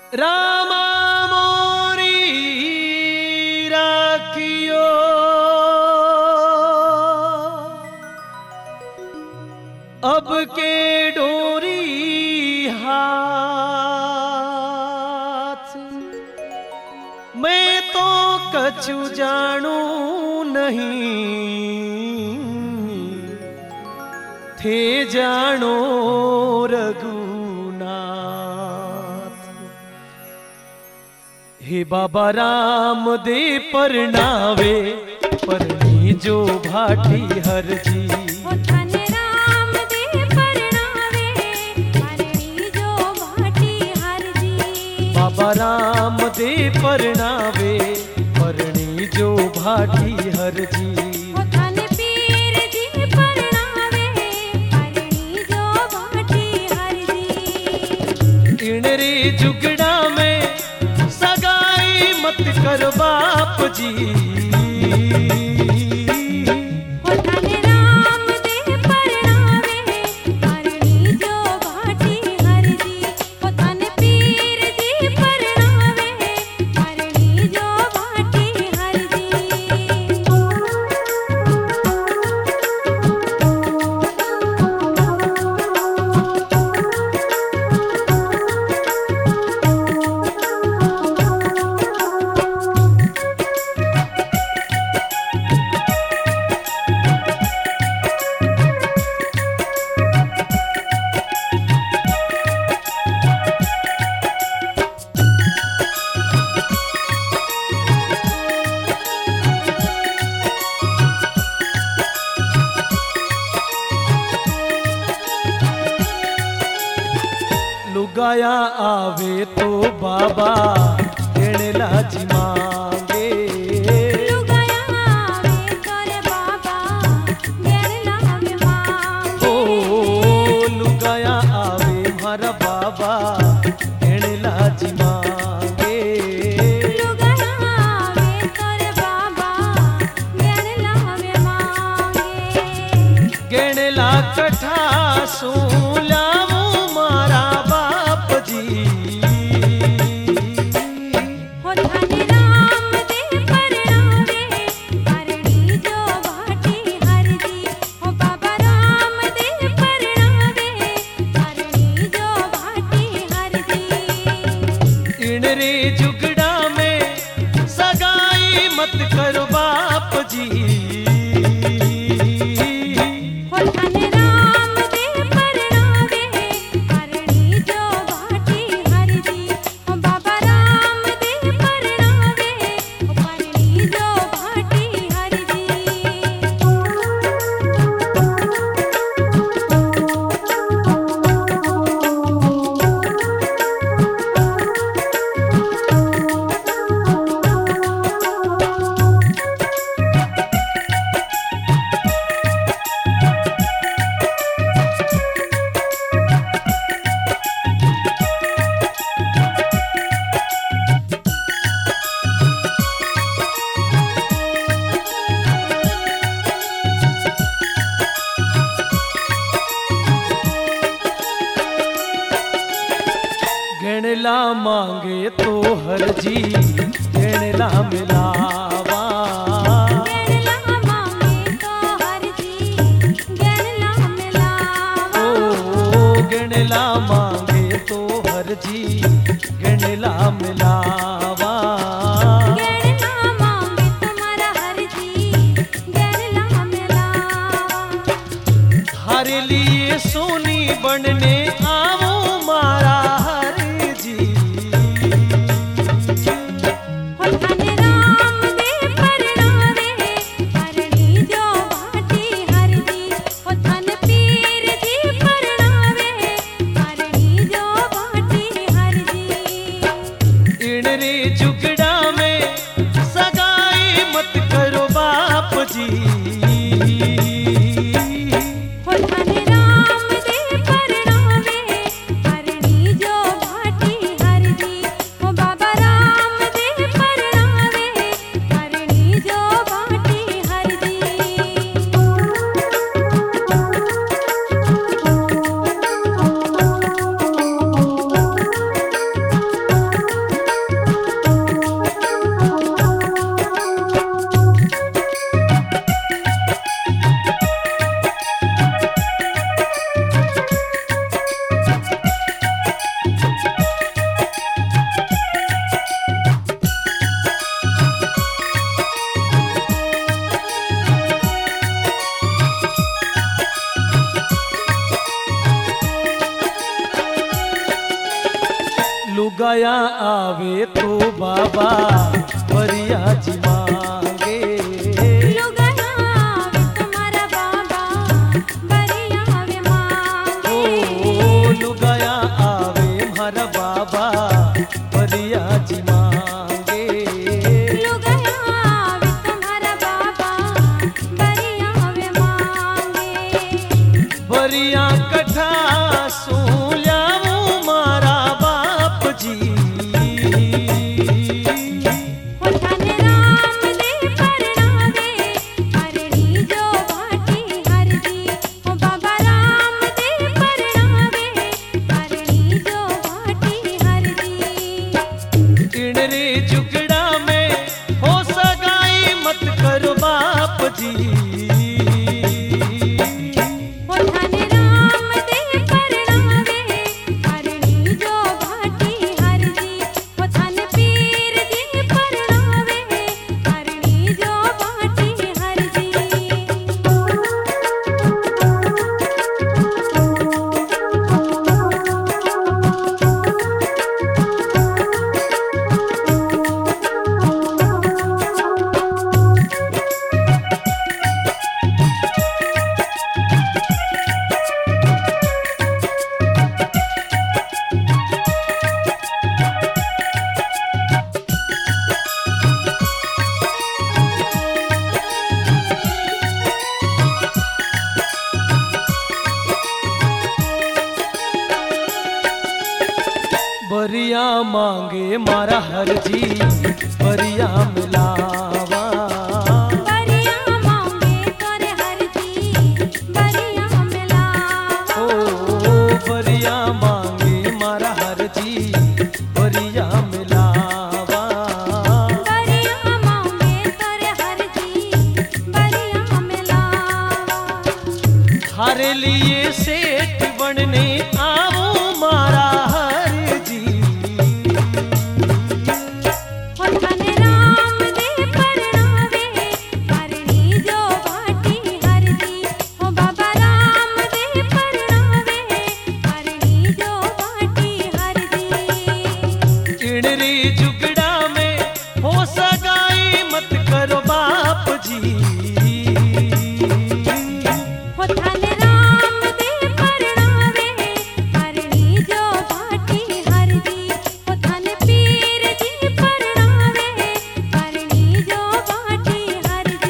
रामा मोरी राखियो अब के डोरी हाथ। मैं तो कछु जानू नहीं थे जानो रघुनाथ। हे बाबा राम दे परनावे परनी जो भाटी हर जी। बाबा राम दे परनावे परनी जो भाटी हर जी। रे जुगड़ा में सगाई मत कर बाप जी। लुगाया आवे तो बाबा कहने लाजी मांगे। लुगाया आवे तो रे बाबा कहने लाजी मांगे। ओ लुगाया आवे मारा बाबा कहने लाजी मांगे। लुगाया आवे तो रे बाबा कहने लावे मांगे। कहने ला कठा सूला रे जुगड़ा में सगाई मत करो बाप जी। गणला मांगे तो हर जी गणला मिलावा। गणला मांगे तो हर जी गणला मिलावा। ओ गणला मांगे तो हर जी गणला मिलावा। गणला मांगे तुम्हारा हर जी गणला मिलावा। थारे लिए सोनी बनने आवो मारा जुगड़ा में सगाई मत करो बाप जी। राम दे परनावे लुगाया आवे तो बाबा बरिया जी मांगे। लुगाया आवे तुम्हारा बाबा बरिया वे मांगे। ओ लुगाया आवे हमारा बाबा बरिया जी मांगे। लुगाया आवे तुम्हारा बाबा बरिया वे मांगे। बरिया कठा सोल्याऊं मारा बाप जी। हो धन राम दे परणावे हरणी जो भाटी हरदी। हो बाबा राम दे परणावे हरणी जो भाटी हरदी। इन रे जुगड़ा में हो सगाई मत करो बाप जी। हो धन राम दे परणावे हरणी जो भाटी हरदी। हो धन पीर दे परणावे हरणी जो भाटी हरदी। बरिया मांगे मारा हर जी बरिया मिलावा। बरिया मांगे तोरे हरजी बरिया मिलावा। ओ बरिया मांगे मारा हर जी बरिया मिलावा। बरिया मांगे तोरे हरजी बरिया मिलावा। हरे लिए सेठ बनने आओ मारा हर जी। हो धन राम दे परणावे हरणी जो भाटी हरदी। हो बाबा राम दे परणावे हरणी जो भाटी हरदी। इन रे जुगड़ा में हो सगाई मत करो बाप जी। हो धन राम दे परणावे हरणी जो भाटी हरदी। हो धन पीर दे परणावे हरणी जो भाटी हरदी।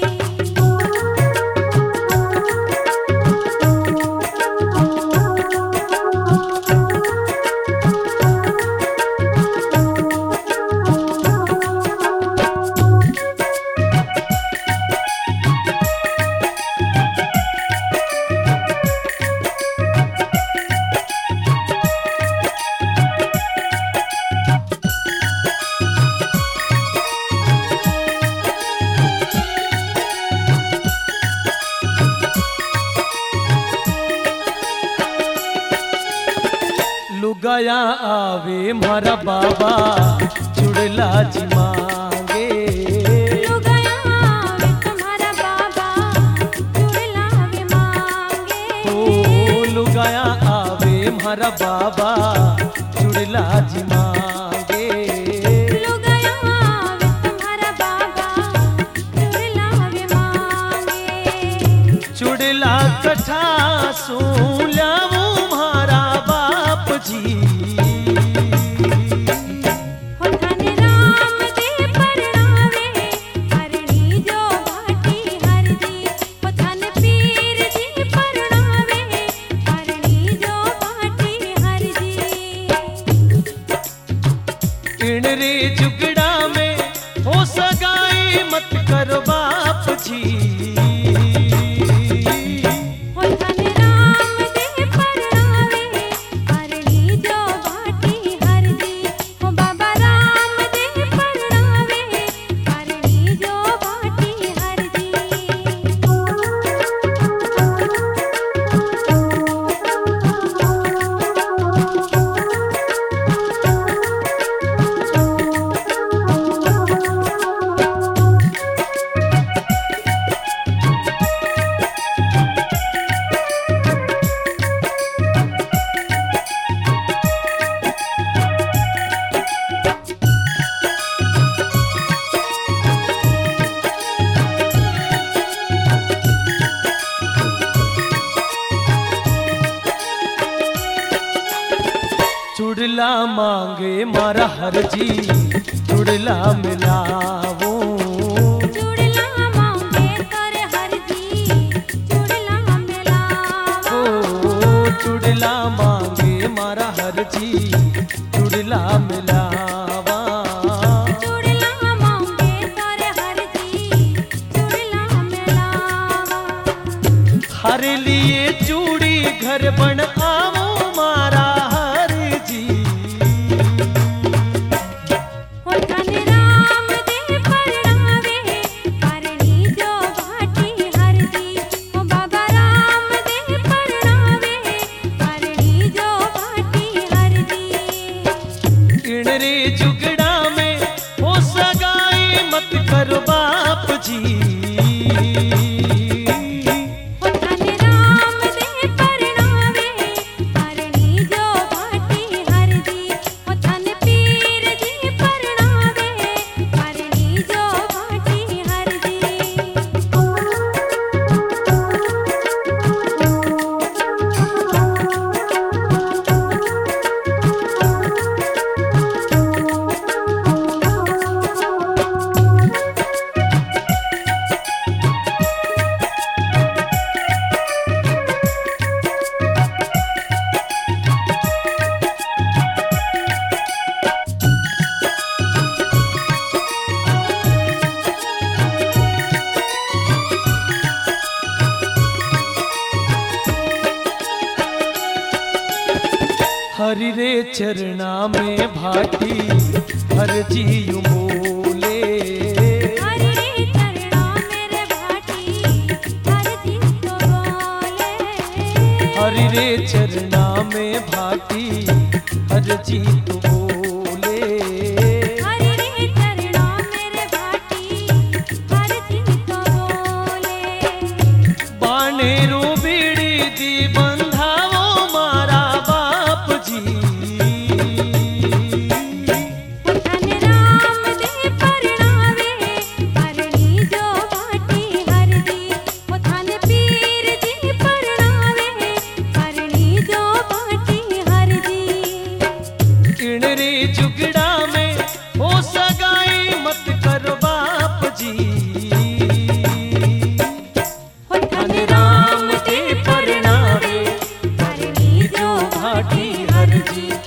लुगाया आवे मारा बाबा चुड़ला जी मांगे। लुगाया आवे तुम्हारा बाबा चुड़ला वे मांगे। ओ लुगाया आवे मारा बाबा चुड़ला जी मांगे। लुगाया आवे तुम्हारा बाबा चुड़ला वे मांगे। चुड़ला कठा सोल्याऊं मारा बाप जी। हो धन राम दे परणावे हरणी जो भाटी हरदी। हो धन पीर दे परणावे हरणी जो भाटी हरदी। इन रे जुगड़ा में हो सगाई मत करो बाप जी। हो धन राम दे परणावे हरणी जो भाटी हरदी। हो बाबा राम दे परणावे हरणी जो भाटी हरदी। चुड़ला मांगे मारा हर जी चुड़ला मिलावो चुड़ला मांगे कर हर जी चुड़ला मिलावो चुड़ला मांगे मारा हर जी चुड़ला मिलावा चुड़ला मांगे कर हर जी चुड़ला मिलावा हर लिए चूड़ी घर बन आवो मारा हर जी हो धन राम दे परणावे करनी जो भाटी हर जी हो बाबा राम दे परणावे करनी जो भाटी हर जी इन रे जुगड़ा में हो सगाई मत करो बाप जी हो धन राम दे परणावे करनी जो भाटी हर जी हो धन पीर जी परणावे करनी जो भाटी हर हरि रे चरना में भाटी हर जी बोले हरि रे चरणा मेरे भाटी हर जी तो बोले हरि रे चरना में भाटी हर जी बोले हरि रे चरणा मेरे भाटी हर जी तो बोले बानेरो बीड़ी दी बंधाओ मारा बाप जी हो धन राम दे परणावे करनी जो भाटी हर जी हो धन पीर जी परणावे करनी जो भाटी हर जी इन रे जुगड़ा में हो सगाई मत करो बाप जी हो धन राम के परणावे करनी जो भाटी हर जी